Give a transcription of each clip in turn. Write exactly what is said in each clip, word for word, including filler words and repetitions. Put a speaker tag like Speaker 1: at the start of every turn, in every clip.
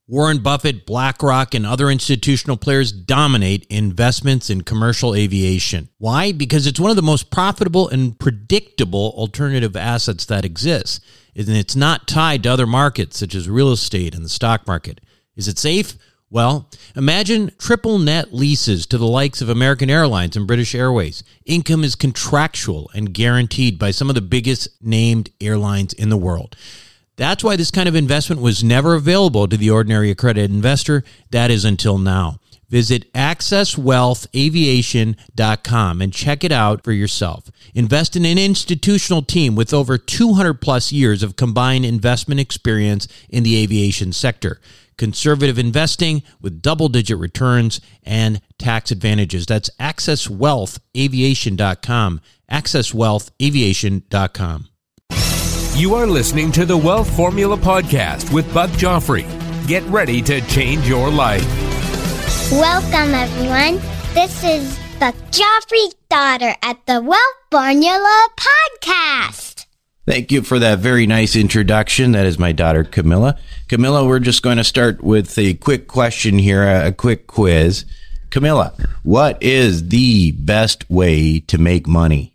Speaker 1: Warren Buffett, BlackRock, and other institutional players dominate investments in commercial aviation. Why? Because it's one of the most profitable and predictable alternative assets that exists, and it's not tied to other markets such as real estate and the stock market. Is it safe? Well, imagine triple net leases to the likes of American Airlines and British Airways. Income is contractual and guaranteed by some of the biggest named airlines in the world. That's why this kind of investment was never available to the ordinary accredited investor. That is until now. Visit access wealth aviation dot com and check it out for yourself. Invest in an institutional team with over two hundred plus years of combined investment experience in the aviation sector. Conservative investing with double-digit returns and tax advantages. That's access wealth aviation dot com. access wealth aviation dot com.
Speaker 2: You are listening to the Wealth Formula Podcast with Buck Joffrey. Get ready to change your life.
Speaker 3: Welcome, everyone. This is Buck Joffrey's daughter at the Wealth Formula Podcast.
Speaker 4: Thank you for that very nice introduction. That is my daughter, Camilla. Camilla, we're just going to start with a quick question here, a quick quiz. Camilla, what is the best way to make money?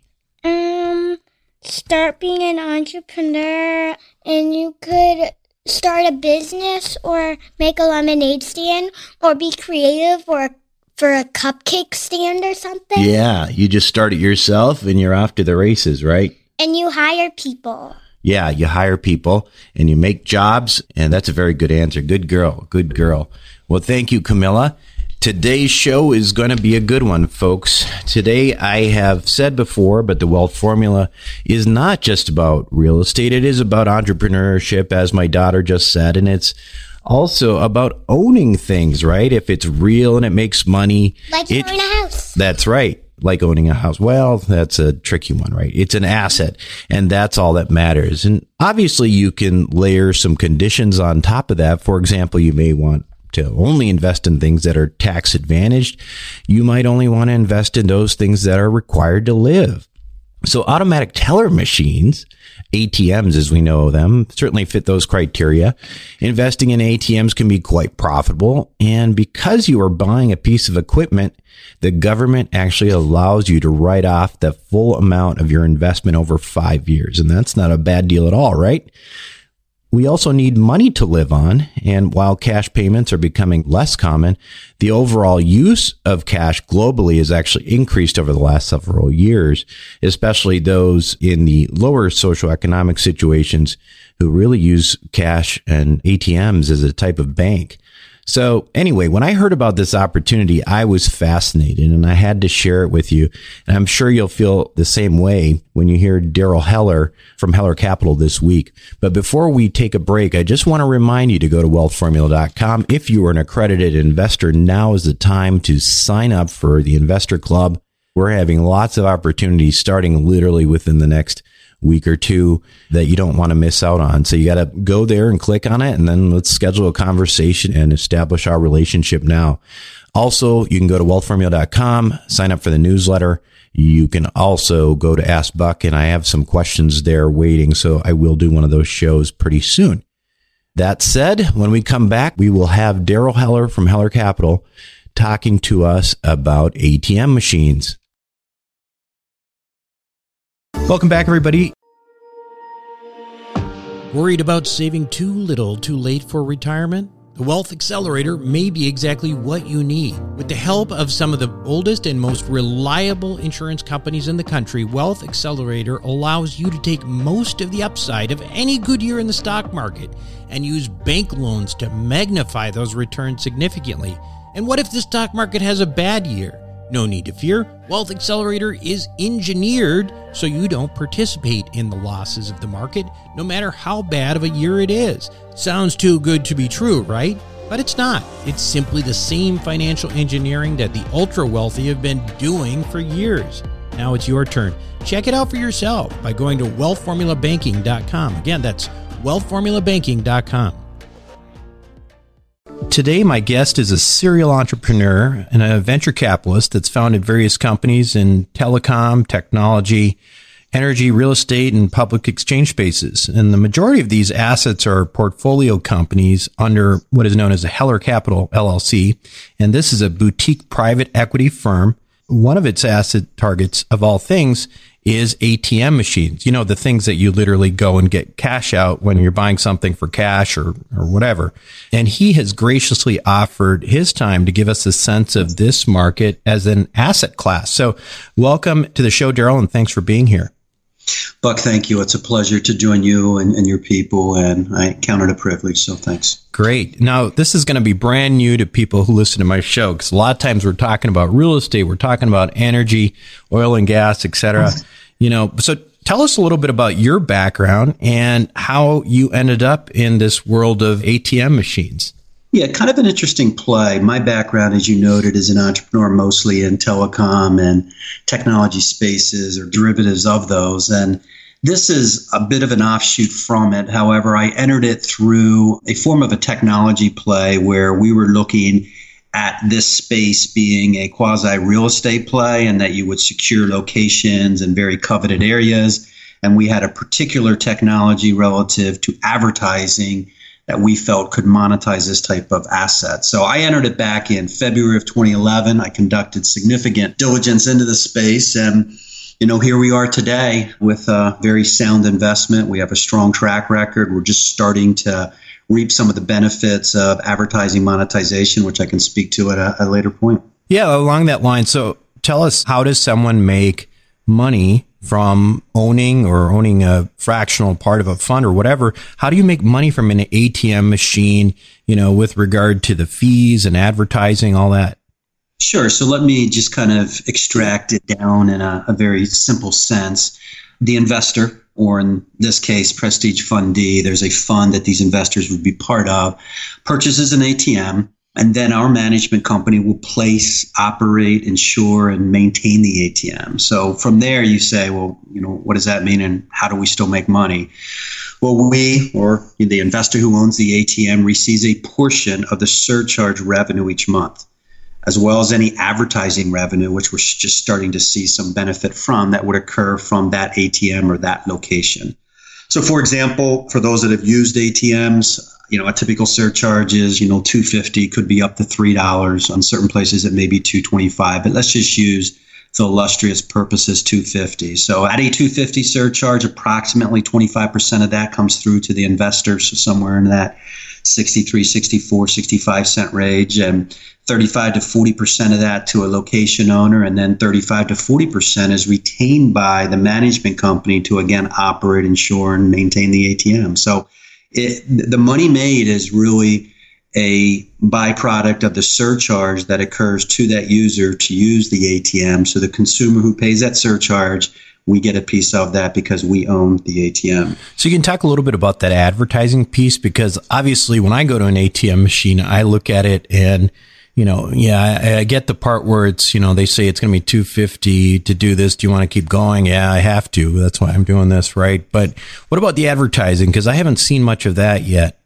Speaker 3: Start being an entrepreneur, and you could start a business or make a lemonade stand or be creative or for a cupcake stand or something.
Speaker 4: Yeah, you just start it yourself and you're off to the races, right?
Speaker 3: And you hire people.
Speaker 4: Yeah, you hire people and you make jobs, and that's a very good answer. Good girl, good girl. Well, thank you, Camilla. Today's show is going to be a good one, folks. Today, I have said before, but the Wealth Formula is not just about real estate. It is about entrepreneurship, as my daughter just said, and it's also about owning things, right? If it's real and it makes money.
Speaker 3: Like
Speaker 4: it,
Speaker 3: owning a house.
Speaker 4: That's right. Like owning a house. Well, that's a tricky one, right? It's an asset, and that's all that matters. And obviously, you can layer some conditions on top of that. For example, you may want to only invest in things that are tax advantaged. You might only want to invest in those things that are required to live. So automatic teller machines, A T Ms as we know them, certainly fit those criteria. Investing in A T Ms can be quite profitable. And because you are buying a piece of equipment, the government actually allows you to write off the full amount of your investment over five years. And that's not a bad deal at all, right? We also need money to live on, and while cash payments are becoming less common, the overall use of cash globally has actually increased over the last several years, especially those in the lower socioeconomic situations who really use cash and A T Ms as a type of bank. So anyway, when I heard about this opportunity, I was fascinated and I had to share it with you. And I'm sure you'll feel the same way when you hear Daryl Heller from Heller Capital this week. But before we take a break, I just want to remind you to go to wealth formula dot com. If you are an accredited investor, now is the time to sign up for the Investor Club. We're having lots of opportunities starting literally within the next week or two that you don't want to miss out on. So you got to go there and click on it, and then let's schedule a conversation and establish our relationship now. Also, you can go to wealth formula dot com, sign up for the newsletter. You can also go to Ask Buck, and I have some questions there waiting, so I will do one of those shows pretty soon. That said, when we come back, we will have Daryl Heller from Heller Capital talking to us about A T M machines. Welcome back, everybody.
Speaker 1: Worried about saving too little too late for retirement? The Wealth Accelerator may be exactly what you need. With the help of some of the oldest and most reliable insurance companies in the country, Wealth Accelerator allows you to take most of the upside of any good year in the stock market and use bank loans to magnify those returns significantly. And what if the stock market has a bad year? No need to fear. Wealth Accelerator is engineered so you don't participate in the losses of the market, no matter how bad of a year it is. Sounds too good to be true, right? But it's not. It's simply the same financial engineering that the ultra wealthy have been doing for years. Now it's your turn. Check it out for yourself by going to wealth formula banking dot com. Again, that's wealth formula banking dot com.
Speaker 4: Today, my guest is a serial entrepreneur and a venture capitalist that's founded various companies in telecom, technology, energy, real estate, and public exchange spaces. And the majority of these assets are portfolio companies under what is known as a Heller Capital, L L C. And this is a boutique private equity firm. One of its asset targets, of all things, is A T M machines. You know, the things that you literally go and get cash out when you're buying something for cash or, or whatever. And he has graciously offered his time to give us a sense of this market as an asset class. So welcome to the show, Daryl, and thanks for being here.
Speaker 5: Buck, thank you. It's a pleasure to join you and, and your people, and I count it a privilege, so thanks.
Speaker 4: Great. Now, this is going to be brand new to people who listen to my show, because a lot of times we're talking about real estate, we're talking about energy, oil and gas, et cetera. You know, so tell us a little bit about your background and how you ended up in this world of A T M machines.
Speaker 5: Yeah, kind of an interesting play. My background, as you noted, is an entrepreneur mostly in telecom and technology spaces or derivatives of those. And this is a bit of an offshoot from it. However, I entered it through a form of a technology play where we were looking at this space being a quasi real estate play, and that you would secure locations in very coveted areas. And we had a particular technology relative to advertising that we felt could monetize this type of asset. So I entered it back in February of twenty eleven. I conducted significant diligence into the space, and you know, here we are today with a very sound investment. We have a strong track record. We're just starting to reap some of the benefits of advertising monetization, which I can speak to at a, a later point.
Speaker 4: Yeah, along that line. So tell us, how does someone make money from owning or owning a fractional part of a fund or whatever? How do you make money from an A T M machine, you know, with regard to the fees and advertising, all that?
Speaker 5: Sure. So let me just kind of extract it down in a, a very simple sense. The investor, or in this case, Prestige Fundee, there's a fund that these investors would be part of, purchases an A T M. And then our management company will place, operate, insure, and maintain the A T M. So from there, you say, well, you know, what does that mean, and how do we still make money? Well, we, or the investor who owns the A T M, receives a portion of the surcharge revenue each month, as well as any advertising revenue, which we're just starting to see some benefit from, that would occur from that A T M or that location. So, for example, for those that have used A T Ms, you know, a typical surcharge is, you know, two dollars and fifty cents, could be up to three dollars. On certain places, it may be two dollars and twenty-five cents, but let's just use, for illustrious purposes, two dollars and fifty cents. So at a two dollars and fifty cents surcharge, approximately twenty-five percent of that comes through to the investor, so somewhere in that sixty-three, sixty-four, sixty-five cent range, and thirty-five to forty percent of that to a location owner, and then thirty-five to forty percent is retained by the management company to, again, operate, insure, and maintain the A T M. So it, the money made is really a byproduct of the surcharge that occurs to that user to use the A T M. So the consumer who pays that surcharge, we get a piece of that because we own the A T M.
Speaker 4: So you can talk a little bit about that advertising piece, because obviously when I go to an A T M machine, I look at it and, you know, yeah, I, I get the part where it's, you know, they say it's going to be two dollars and fifty cents to do this. Do you want to keep going? Yeah, I have to. That's why I'm doing this, right? But what about the advertising? Because I haven't seen much of that yet.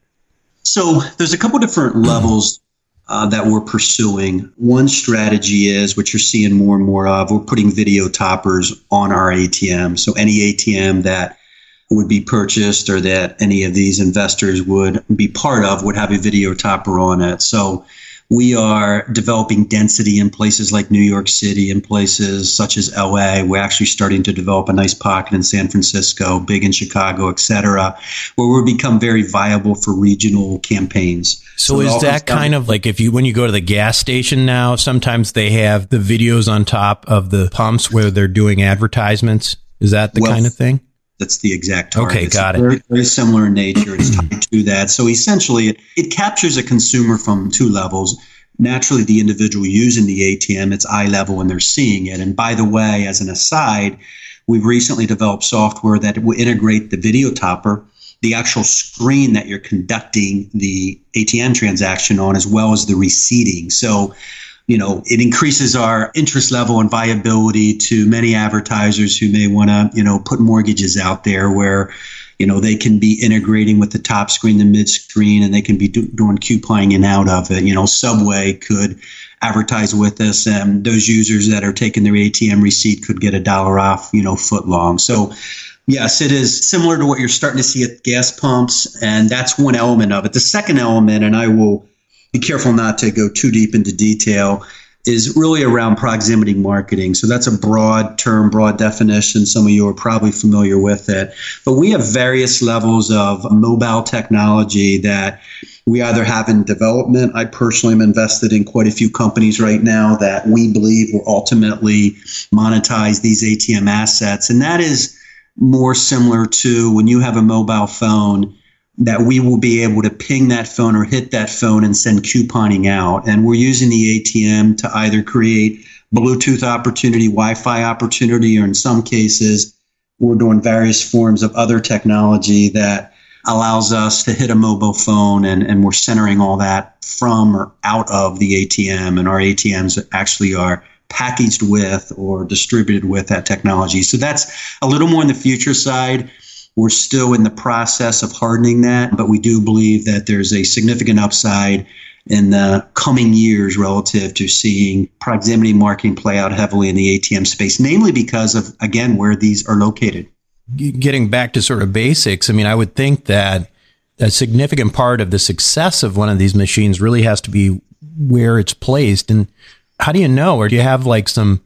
Speaker 5: So there's a couple different levels uh, that we're pursuing. One strategy is, which you're seeing more and more of, we're putting video toppers on our A T M. So any A T M that would be purchased or that any of these investors would be part of would have a video topper on it. So we are developing density in places like New York City, in places such as L A. We're actually starting to develop a nice pocket in San Francisco, big in Chicago, et cetera, where we'll become very viable for regional campaigns.
Speaker 4: So, so is that kind of like if you, when you go to the gas station now, sometimes they have the videos on top of the pumps where they're doing advertisements? Is that the well, kind of thing?
Speaker 5: That's the exact target.
Speaker 4: Okay, got
Speaker 5: it's
Speaker 4: it.
Speaker 5: Very, very similar in nature. It's tied to that. So essentially, it, it captures a consumer from two levels. Naturally, the individual using the A T M, it's eye level when they're seeing it. And by the way, as an aside, we've recently developed software that will integrate the video topper, the actual screen that you're conducting the A T M transaction on, as well as the receipting. So, you know, it increases our interest level and viability to many advertisers who may want to, you know, put mortgages out there where, you know, they can be integrating with the top screen, the mid screen, and they can be do, doing couponing and out of it. You know, Subway could advertise with us, and those users that are taking their A T M receipt could get a dollar off, you know, foot long. So yes, it is similar to what you're starting to see at gas pumps, and that's one element of it. The second element, and I will be careful not to go too deep into detail, is really around proximity marketing. So that's a broad term, broad definition. Some of you are probably familiar with it. But we have various levels of mobile technology that we either have in development. I personally am invested in quite a few companies right now that we believe will ultimately monetize these A T M assets. And that is more similar to when you have a mobile phone, that we will be able to ping that phone or hit that phone and send couponing out. And we're using the A T M to either create Bluetooth opportunity, Wi-Fi opportunity, or in some cases, we're doing various forms of other technology that allows us to hit a mobile phone, and, and we're centering all that from or out of the A T M. And our A T Ms actually are packaged with or distributed with that technology. So that's a little more on the future side. We're still in the process of hardening that, but we do believe that there's a significant upside in the coming years relative to seeing proximity marketing play out heavily in the A T M space, namely because of, again, where these are located.
Speaker 1: Getting back to sort of basics, I mean, I would think that a significant part of the success of one of these machines really has to be where it's placed. And how do you know? Or do you have like some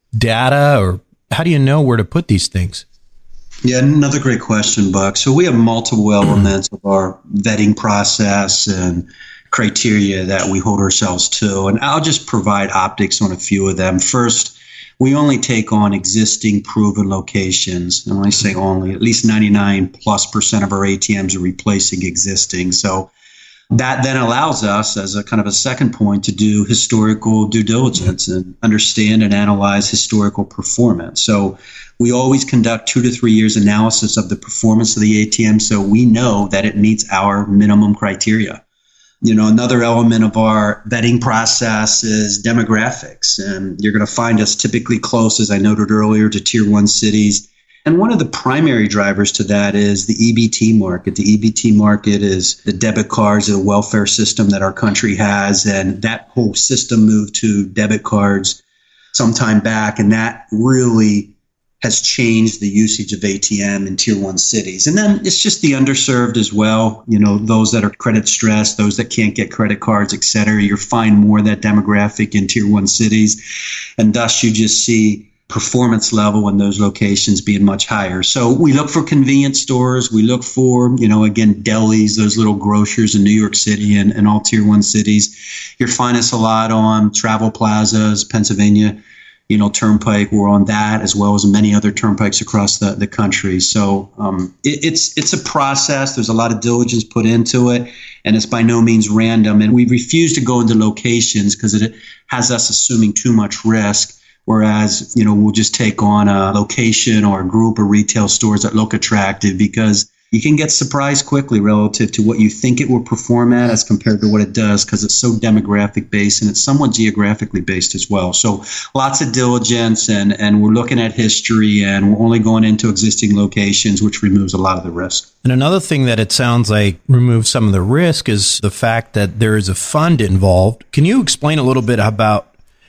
Speaker 1: data, or how do you know where to put these things?
Speaker 5: Yeah, another great question, Buck. So we have multiple elements of our vetting process and criteria that we hold ourselves to. And I'll just provide optics on a few of them. First, we only take on existing proven locations. And when I say only, at least ninety-nine plus percent of our A T Ms are replacing existing. So that then allows us, as a kind of a second point, to do historical due diligence and understand and analyze historical performance. So we always conduct two to three years analysis of the performance of the A T M, so we know that it meets our minimum criteria. You know, another element of our vetting process is demographics, and you're going to find us typically close, as I noted earlier, to tier one cities. And one of the primary drivers to that is the E B T market. The E B T market is the debit cards, the welfare system that our country has, and that whole system moved to debit cards some time back, and that really has changed the usage of A T M in tier one cities. And then it's just the underserved as well, you know, those that are credit stressed, those that can't get credit cards, et cetera. You'll find more of that demographic in tier one cities, and thus you just see performance level in those locations being much higher. So we look for convenience stores. We look for, you know, again, delis, those little grocers in New York City and, and all tier one cities. You'll find us a lot on travel plazas, Pennsylvania, you know, Turnpike. We're on that, as well as many other turnpikes across the, the country. So um, it, it's it's a process. There's a lot of diligence put into it, and it's by no means random. And we refuse to go into locations because it has us assuming too much risk. Whereas, you know, we'll just take on a location or a group of retail stores that look attractive, because you can get surprised quickly relative to what you think it will perform at as compared to what it does, because it's so demographic based and it's somewhat geographically based as well. So lots of diligence, and, and we're looking at history, and we're only going into existing locations, which removes a lot of the risk.
Speaker 1: And another thing that it sounds like removes some of the risk is the fact that there is a fund involved. Can you explain a little bit about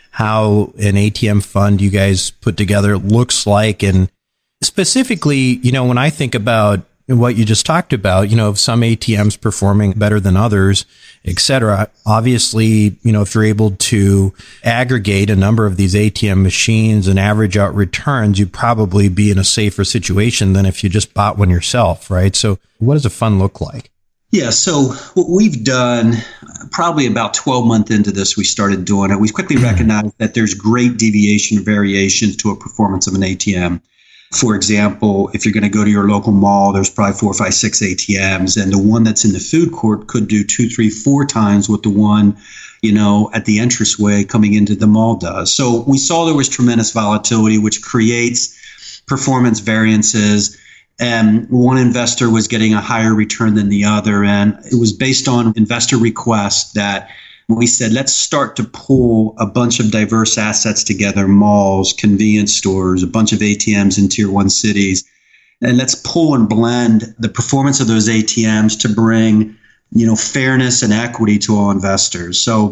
Speaker 1: how an A T M fund you guys put together looks like? And specifically, you know, when I think about what you just talked about, you know, some A T Ms performing better than others, et cetera. Obviously, you know, if you're able to aggregate a number of these A T M machines and average out returns, you'd probably be in a safer situation than if you just bought one yourself, right? So what does a fund look like?
Speaker 5: Yeah, so what we've done, probably about twelve months into this, we started doing it. We quickly recognized that there's great deviation or variations to a performance of an A T M. For example, if you're going to go to your local mall, there's probably four, five, six A T Ms, and the one that's in the food court could do two, three, four times what the one, you know, at the entranceway coming into the mall does. So we saw there was tremendous volatility, which creates performance variances. And one investor was getting a higher return than the other. And it was based on investor requests that we said, let's start to pull a bunch of diverse assets together, malls, convenience stores, a bunch of A T Ms in tier one cities. And let's pull and blend the performance of those A T Ms to bring, you know, fairness and equity to all investors. So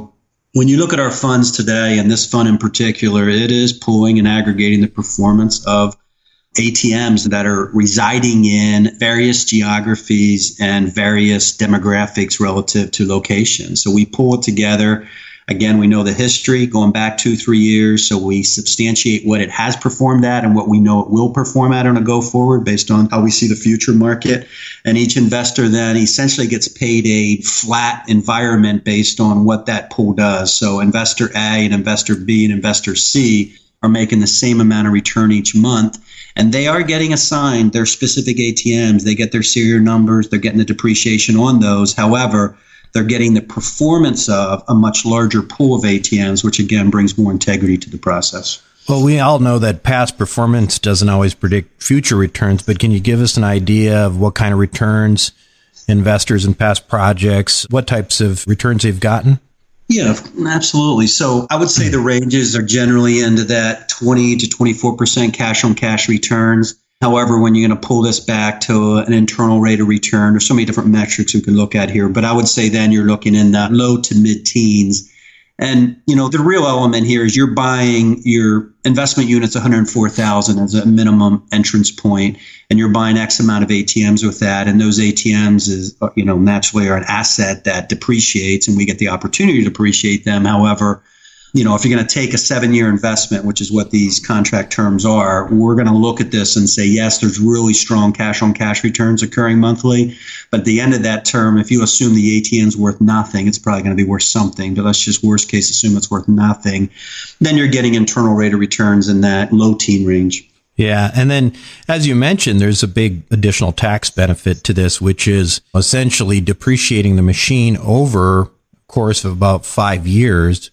Speaker 5: When you look at our funds today, and this fund in particular, it is pulling and aggregating the performance of A T Ms that are residing in various geographies and various demographics relative to locations. So we pull it together. Again, we know the history going back two, three years. So we substantiate what it has performed at and what we know it will perform at on a go forward based on how we see the future market. And each investor then essentially gets paid a flat environment based on what that pool does. So investor A and investor B and investor C are making the same amount of return each month. And they are getting assigned their specific A T Ms. They get their serial numbers. They're getting the depreciation on those. However, they're getting the performance of a much larger pool of A T Ms, which again brings more integrity to the process.
Speaker 4: Well, we all know that past performance doesn't always predict future returns, but can you give us an idea of what kind of returns investors in past projects, what types of returns they've gotten?
Speaker 5: Yeah, absolutely. So I would say the ranges are generally into that twenty to twenty-four percent cash on cash returns. However, when you're going to pull this back to an internal rate of return, there's so many different metrics we can look at here, but I would say then you're looking in the low to mid teens. And, you know, the real element here is you're buying your investment units one hundred four thousand as a minimum entrance point, and you're buying X amount of A T Ms with that. And those A T Ms is, you know, naturally are an asset that depreciates, and we get the opportunity to depreciate them. However, you know, if you're going to take a seven-year investment, which is what these contract terms are, we're going to look at this and say, yes, there's really strong cash-on-cash returns occurring monthly. But at the end of that term, if you assume the A T M's worth nothing, it's probably going to be worth something. But let's just worst case assume it's worth nothing. Then you're getting internal rate of returns in that low teen range.
Speaker 4: Yeah. And then, as you mentioned, there's a big additional tax benefit to this, which is essentially depreciating the machine over a course of about five years.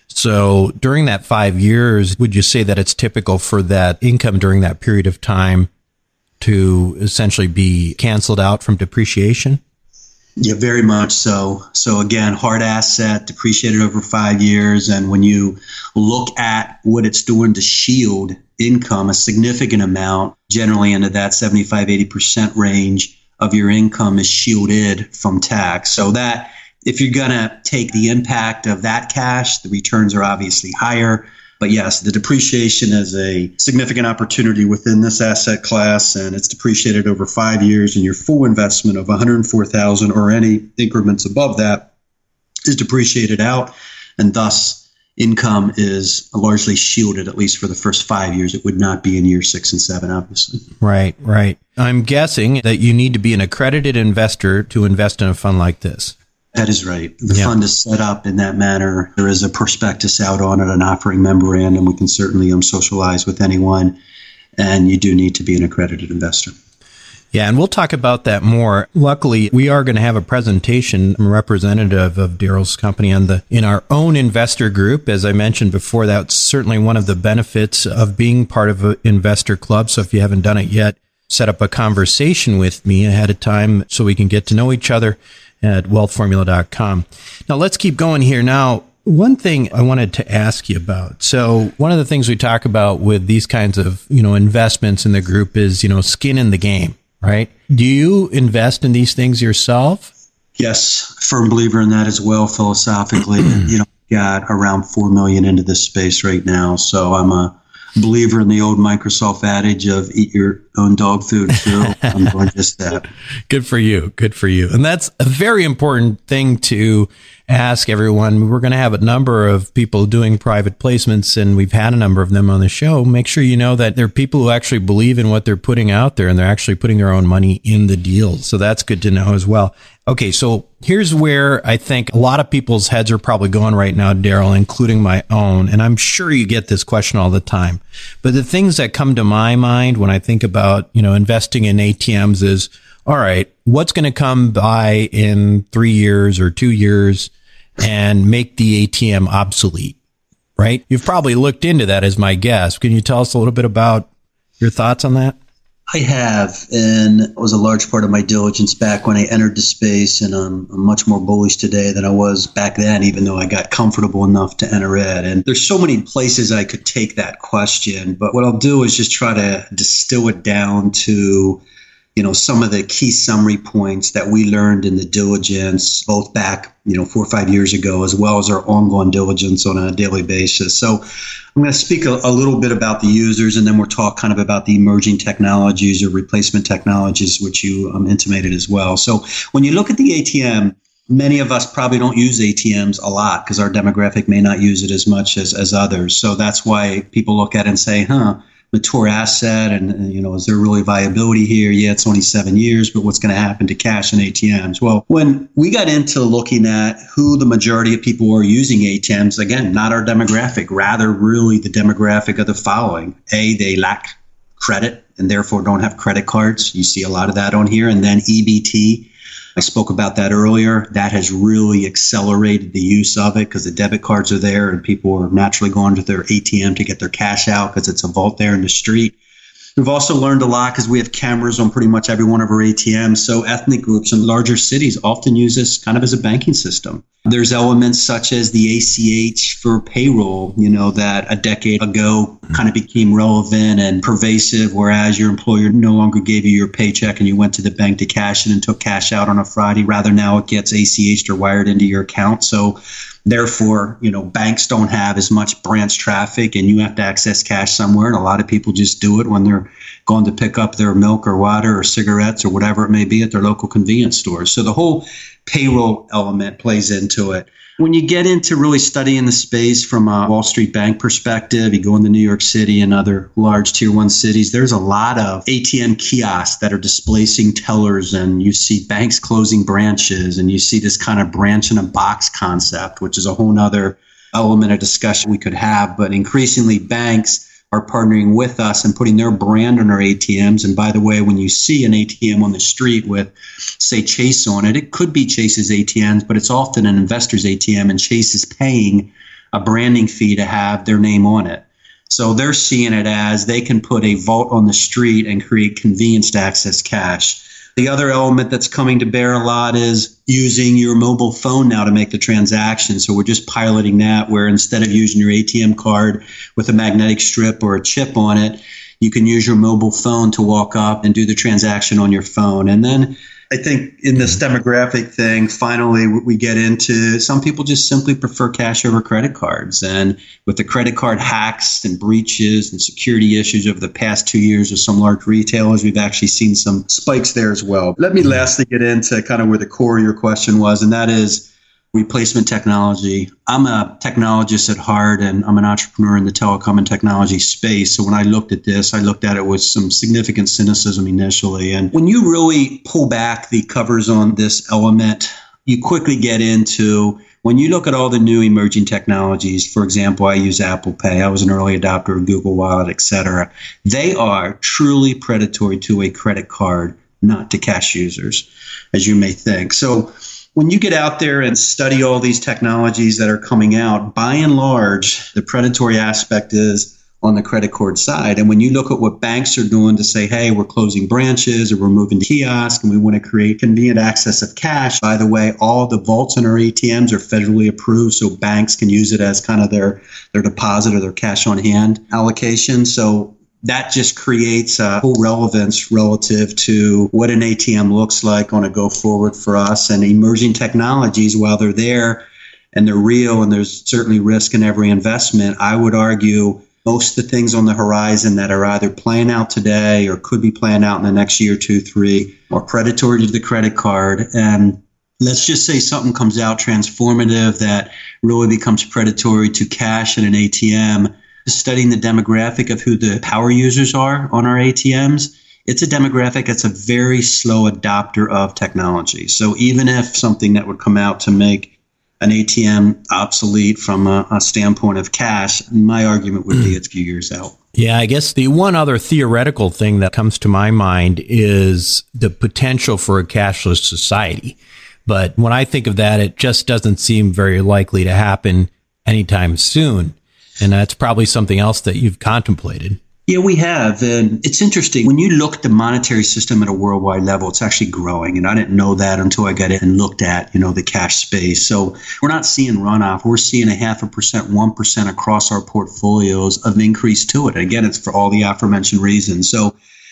Speaker 4: So during that five years, would you say that it's typical for that income during that period of time to essentially be canceled out from depreciation?
Speaker 5: Yeah, very much so. So again, hard asset, depreciated over five years. And when you look at what it's doing to shield income, a significant amount, generally into that seventy-five, eighty percent range of your income is shielded from tax. So that if you're going to take the impact of that cash, the returns are obviously higher. But yes, the depreciation is a significant opportunity within this asset class, and it's depreciated over five years, and your full investment of one hundred four thousand dollars or any increments above that is depreciated out, and thus income is largely shielded, at least for the first five years. It would not be in year six and seven, obviously.
Speaker 4: Right, right. I'm guessing that you need to be an accredited investor to invest in a fund like this.
Speaker 5: That is right. The
Speaker 4: yeah.
Speaker 5: fund is set up in that manner. There is a prospectus out on it, an offering memorandum. We can certainly um, socialize with anyone, and you do need to be an accredited investor.
Speaker 4: Yeah, and we'll talk about that more. Luckily, we are going to have a presentation from a representative of Daryl's company on the in our own investor group. As I mentioned before, that's certainly one of the benefits of being part of an investor club. So if you haven't done it yet, set up a conversation with me ahead of time so we can get to know each other at wealth formula dot com. Now, let's keep going here. Now, one thing I wanted to ask you about. So one of the things we talk about with these kinds of, you know, investments in the group is, you know, skin in the game, right? Do you invest in these things yourself?
Speaker 5: Yes, firm believer in that as well, philosophically. You know, got around four million into this space right now. So I'm a believer in the old Microsoft adage of eat your own dog food. So I'm doing just that.
Speaker 4: Good for you. Good for you. And that's a very important thing to ask everyone. We're going to have a number of people doing private placements, and we've had a number of them on the show. Make sure you know that there are people who actually believe in what they're putting out there, and they're actually putting their own money in the deal. So that's good to know as well. Okay, so here's where I think a lot of people's heads are probably going right now, Daryl, including my own. And I'm sure you get this question all the time. But the things that come to my mind when I think about, you know, investing in A T Ms is, all right, what's going to come by in three years or two years and make the A T M obsolete, right? You've probably looked into that as my guess. Can you tell us a little bit about your thoughts on that?
Speaker 5: I have, and it was a large part of my diligence back when I entered the space, and I'm, I'm much more bullish today than I was back then, even though I got comfortable enough to enter it. And there's so many places I could take that question, but what I'll do is just try to distill it down to you know, some of the key summary points that we learned in the diligence, both back, you know, four or five years ago, as well as our ongoing diligence on a daily basis. So I'm going to speak a, a little bit about the users, and then we'll talk kind of about the emerging technologies or replacement technologies, which you um, intimated as well. So when you look at the A T M, many of us probably don't use A T Ms a lot because our demographic may not use it as much as, as others. So that's why people look at it and say, huh, mature asset, and, and, you know, is there really viability here? Yeah, it's only seven years, but what's going to happen to cash and A T Ms? Well, when we got into looking at who the majority of people were using A T Ms, again, not our demographic, rather really the demographic of the following. A, they lack credit and therefore don't have credit cards. You see a lot of that on here. And then E B T. I spoke about that earlier. That has really accelerated the use of it because the debit cards are there and people are naturally going to their A T M to get their cash out because it's a vault there in the street. We've also learned a lot because we have cameras on pretty much every one of our A T Ms. So ethnic groups in larger cities often use this kind of as a banking system. There's elements such as the A C H for payroll, you know, that a decade ago kind of became relevant and pervasive, whereas your employer no longer gave you your paycheck and you went to the bank to cash it and took cash out on a Friday. Rather, now it gets A C H'd or wired into your account. So therefore, you know, banks don't have as much branch traffic and you have to access cash somewhere. And a lot of people just do it when they're going to pick up their milk or water or cigarettes or whatever it may be at their local convenience stores. So the whole payroll element plays into it. When you get into really studying the space from a Wall Street bank perspective, you go into New York City and other large tier one cities, there's a lot of A T M kiosks that are displacing tellers, and you see banks closing branches, and you see this kind of branch in a box concept, which is a whole nother element of discussion we could have. But increasingly banks are partnering with us and putting their brand on our A T Ms. And by the way, when you see an A T M on the street with, say, Chase on it, it could be Chase's A T Ms, but it's often an investor's A T M, and Chase is paying a branding fee to have their name on it. So they're seeing it as they can put a vault on the street and create convenience to access cash. The other element that's coming to bear a lot is using your mobile phone now to make the transaction. So we're just piloting that, where instead of using your A T M card with a magnetic strip or a chip on it, you can use your mobile phone to walk up and do the transaction on your phone. And then I think in this demographic thing, finally, we get into some people just simply prefer cash over credit cards. And with the credit card hacks and breaches and security issues over the past two years with some large retailers, we've actually seen some spikes there as well. Let me lastly get into kind of where the core of your question was, and that is replacement technology. I'm a technologist at heart, and I'm an entrepreneur in the telecom and technology space. So when I looked at this, I looked at it with some significant cynicism initially. And when you really pull back the covers on this element, you quickly get into, when you look at all the new emerging technologies, for example, I use Apple Pay. I was an early adopter of Google Wallet, et cetera. They are truly predatory to a credit card, not to cash users, as you may think. So when you get out there and study all these technologies that are coming out, by and large, the predatory aspect is on the credit card side. And when you look at what banks are doing to say, hey, we're closing branches or we're moving to kiosks and we want to create convenient access of cash, by the way, all the vaults in our A T Ms are federally approved, so banks can use it as kind of their, their deposit or their cash on hand allocation. So that just creates a whole relevance relative to what an A T M looks like on a go forward for us. And emerging technologies, while they're there and they're real and there's certainly risk in every investment, I would argue most of the things on the horizon that are either playing out today or could be playing out in the next year, two, three, are predatory to the credit card. And let's just say something comes out transformative that really becomes predatory to cash and an A T M. Studying the demographic of who the power users are on our A T Ms, it's a demographic that's a very slow adopter of technology. So even if something that would come out to make an A T M obsolete from a, a standpoint of cash, my argument would be it's a few years out.
Speaker 1: Yeah, I guess the one other theoretical thing that comes to my mind is the potential for a cashless society. But when I think of that, it just doesn't seem very likely to happen anytime soon. And that's probably something else that you've contemplated.
Speaker 5: Yeah, we have. And it's interesting. When you look at the monetary system at a worldwide level, it's actually growing. And I didn't know that until I got in and looked at, you know, the cash space. So we're not seeing runoff. We're seeing a half a percent, one percent across our portfolios of increase to it. Again, it's for all the aforementioned reasons. So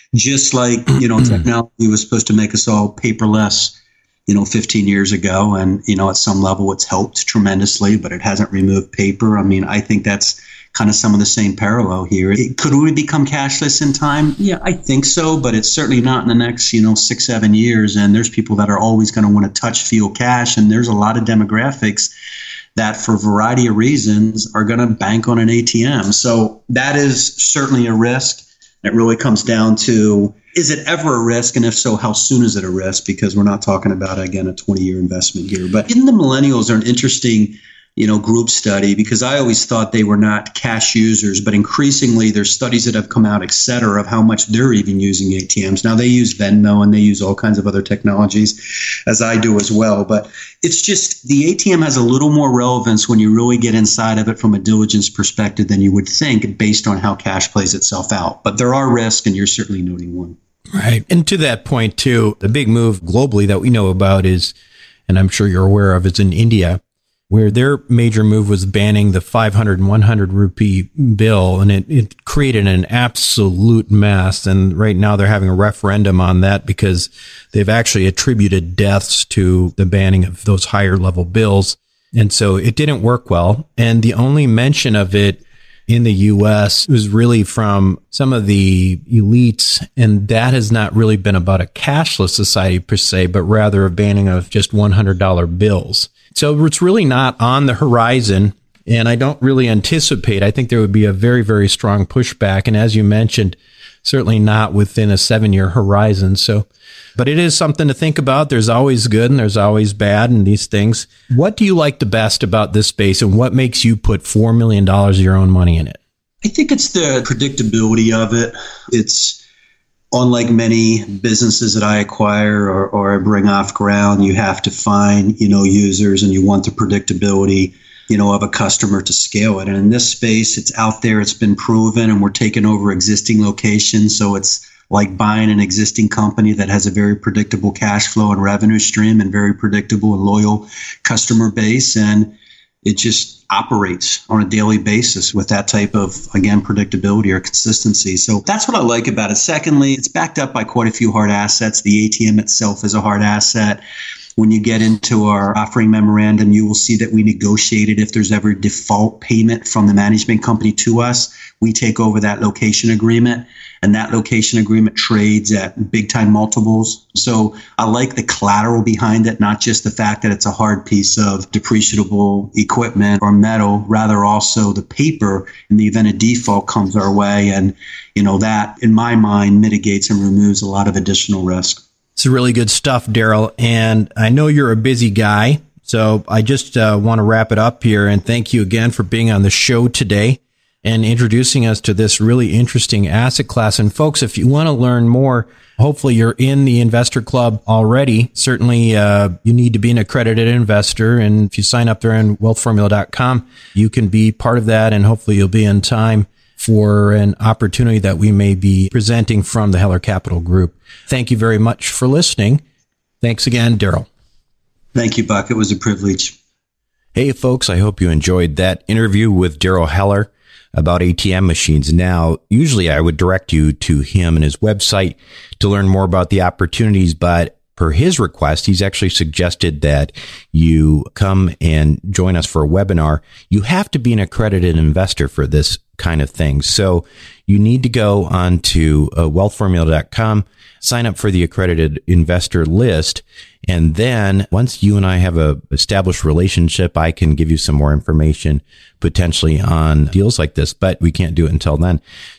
Speaker 5: Just like, you know, technology was supposed to make us all paperless, you know, fifteen years ago. And, you know, at some level it's helped tremendously, but it hasn't removed paper. I mean, I think that's kind of some of the same parallel here. It, could we become cashless in time? Yeah, I think so, but it's certainly not in the next, you know, six, seven years. And there's people that are always going to want to touch, feel cash. And there's a lot of demographics that for a variety of reasons are going to bank on an A T M. So that is certainly a risk. It really comes down to, is it ever a risk? And if so, how soon is it a risk? Because we're not talking about, again, a twenty-year investment here. But in the millennials are an interesting, you know, group study, because I always thought they were not cash users, but increasingly there's studies that have come out, et cetera, of how much they're even using A T Ms. Now they use Venmo and they use all kinds of other technologies, as I do as well. But it's just the A T M has a little more relevance when you really get inside of it from a diligence perspective than you would think based on how cash plays itself out. But there are risks, and you're certainly noting one.
Speaker 1: Right. And to that point, too, the big move globally that we know about is, and I'm sure you're aware of, is in India, where their major move was banning the five hundred and one hundred rupee bill. And it, it created an absolute mess. And right now they're having a referendum on that because they've actually attributed deaths to the banning of those higher level bills. And so it didn't work well. And the only mention of it in the U S was really from some of the elites. And that has not really been about a cashless society per se, but rather a banning of just one hundred dollar bills. So it's really not on the horizon, and I don't really anticipate. I think there would be a very, very strong pushback. And as you mentioned, certainly not within a seven-year horizon. So, but it is something to think about. There's always good and there's always bad in these things. What do you like the best about this space, and what makes you put four million dollars of your own money in it?
Speaker 5: I think it's the predictability of it. It's unlike many businesses that I acquire or, or I bring off ground, you have to find, you know, users, and you want the predictability, you know, of a customer to scale it. And in this space, it's out there, it's been proven, and we're taking over existing locations. So it's like buying an existing company that has a very predictable cash flow and revenue stream and very predictable and loyal customer base. And it just operates on a daily basis with that type of, again, predictability or consistency. So that's what I like about it. Secondly, it's backed up by quite a few hard assets. The A T M itself is a hard asset. When you get into our offering memorandum, you will see that we negotiated if there's ever default payment from the management company to us, we take over that location agreement. And that location agreement trades at big time multiples. So I like the collateral behind it, not just the fact that it's a hard piece of depreciable equipment or metal, rather also the paper in the event a default comes our way. And, you know, that in my mind mitigates and removes a lot of additional risk.
Speaker 1: It's really good stuff, Daryl. And I know you're a busy guy, so I just uh, want to wrap it up here and thank you again for being on the show today and introducing us to this really interesting asset class. And folks, if you want to learn more, hopefully you're in the investor club already. Certainly, uh, you need to be an accredited investor. And if you sign up there on wealth formula dot com, you can be part of that. And hopefully you'll be in time for an opportunity that we may be presenting from the Heller Capital Group. Thank you very much for listening. Thanks again, Daryl.
Speaker 5: Thank you, Buck. It was a privilege.
Speaker 4: Hey, folks, I hope you enjoyed that interview with Daryl Heller about A T M machines. Now, usually I would direct you to him and his website to learn more about the opportunities, but per his request, he's actually suggested that you come and join us for a webinar. You have to be an accredited investor for this kind of thing. So you need to go on to uh, wealth formula dot com, sign up for the accredited investor list. And then once you and I have a established relationship, I can give you some more information potentially on deals like this, but we can't do it until then.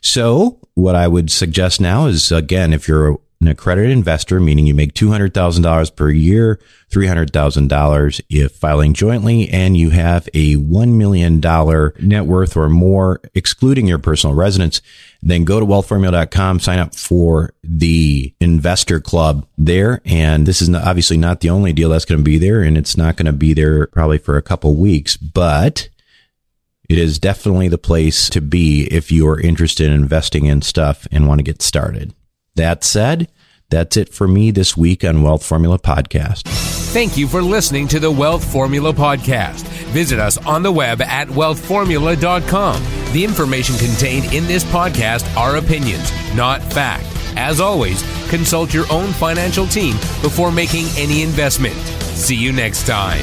Speaker 4: So what I would suggest now is, again, if you're an accredited investor, meaning you make two hundred thousand dollars per year, three hundred thousand dollars if filing jointly, and you have a one million dollars net worth or more, excluding your personal residence, then go to wealth formula dot com, sign up for the investor club there. And this is not, obviously not the only deal that's going to be there, and it's not going to be there probably for a couple weeks, but it is definitely the place to be if you are interested in investing in stuff and want to get started. That said, that's it for me this week on Wealth Formula Podcast.
Speaker 2: Thank you for listening to the Wealth Formula Podcast. Visit us on the web at wealth formula dot com. The information contained in this podcast are opinions, not fact. As always, consult your own financial team before making any investment. See you next time.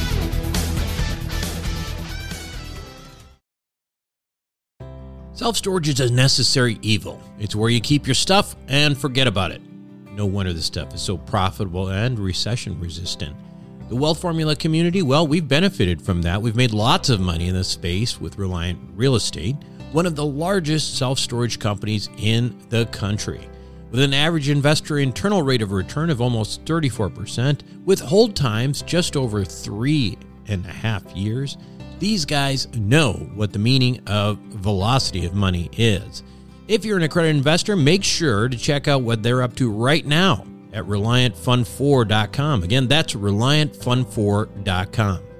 Speaker 1: Self-storage is a necessary evil. It's where you keep your stuff and forget about it. No wonder this stuff is so profitable and recession-resistant. The Wealth Formula community, well, we've benefited from that. We've made lots of money in this space with Reliant Real Estate, one of the largest self-storage companies in the country. With an average investor internal rate of return of almost thirty-four percent, with hold times just over three and a half years, these guys know what the meaning of velocity of money is. If you're an accredited investor, make sure to check out what they're up to right now at reliant fund four dot com. Again, that's reliant fund four dot com.